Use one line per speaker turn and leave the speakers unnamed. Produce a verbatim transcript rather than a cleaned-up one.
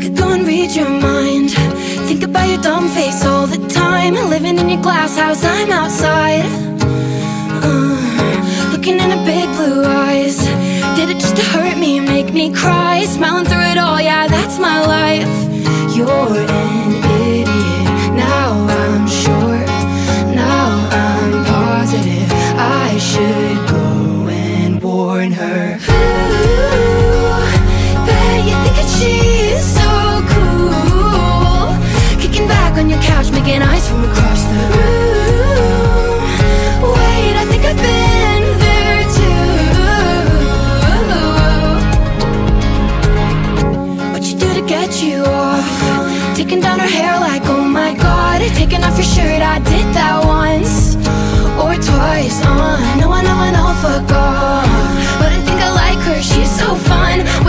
Go and read your mind. Think about your dumb face all the time. Living in your glass house, I'm outside, uh, looking into big blue eyes. Did it just to hurt me, make me cry? Smiling through it all, yeah, that's my life. You're an idiot, now I'm sure. Now I'm positive I should go and warn her. Ooh, bet you think that she's so cool, kicking back on your couch, making eyes from across the room. Wait, I think I've been there too. What you do to get you off? Taking down her hair like, oh my god. Taking off your shirt, I did that once or twice. uh, No, I know, I know, fuck off. But I think I like her, she's so fun.